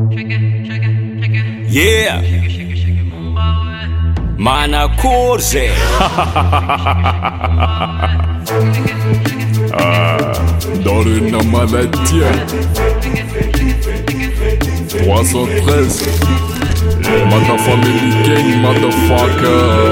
Yeah, Manakourze. Dans la maladie 313 Mother Family Gang, motherfucker.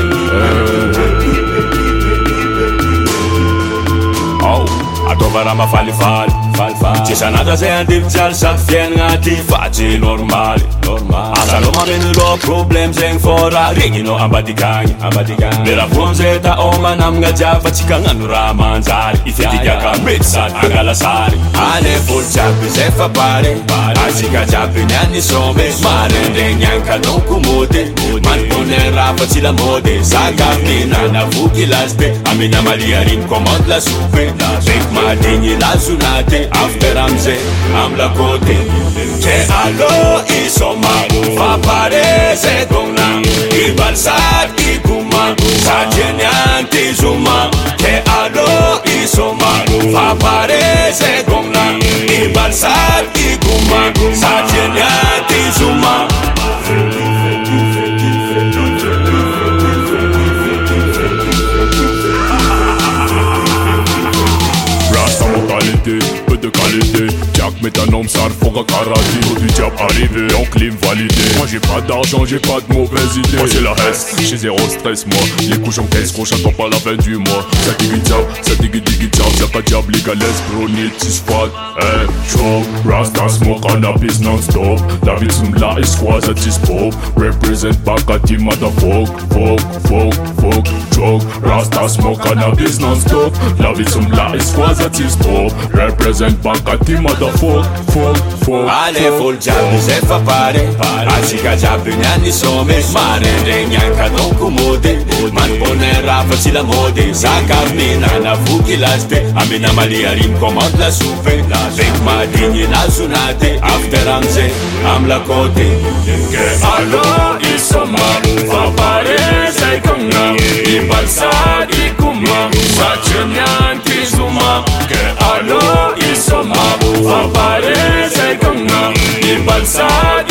Oh, ataova mafalifaly tsisa nada zay andivy sady fiainagnaty fatsy normaly asanao mameno loha problème zegny fô raha regninao ambadikagny le raha vo amizay taô manamagna jiaby fa tsika hagnano raha manjary ifetidiaka mety sady angala sary ale volo jiaby zay fa pare atsika jiaby niany some marendregny ankanao komody manipone raha fa tsy lamody zakaminana voky lazy be amina maliariny commande la soupe beky madigny lazonate after amzay am la côté ke allo isoma fa pare zay gona ibalsad ikuma sajeny antizuma ke allo isoma fa pare zay gona ibalsad ikuma sajeny antizuma peu de qualité. Jack métanome, ça le fera karaté. Trop du diable arrivé, en clim validé. Moi j'ai pas d'argent, j'ai pas de mauvaise idée. Moi j'ai la S, j'ai zéro stress moi. Les couches en caisse, gros j'attends pas la fin du mois. Ça diggy zap, y'a pas de diable légalesse, bro, need to spot. Hey, show, Rasta smoke, cannabis non-stop. La vie de la escroise à Tispo. Represent Bakati, motherfuck, fuck, choke. Rasta smoke, cannabis non-stop. La vie de la escroise à Tispo. Represent Bakati, motherfuck, fuck. Ale full jiaby zay fa pare atsika jiaby niany some marendregny ankanao komody manipone raha fa tsy lamody zakaminana voky lazy be amina maliariny commande la soupe beky madigny lazonate after amzay am la côté ke allo isoma fa pare zay gona ibalsad ikuma sajeny antizuma ke allo isoma fa pare zay gona ibalsad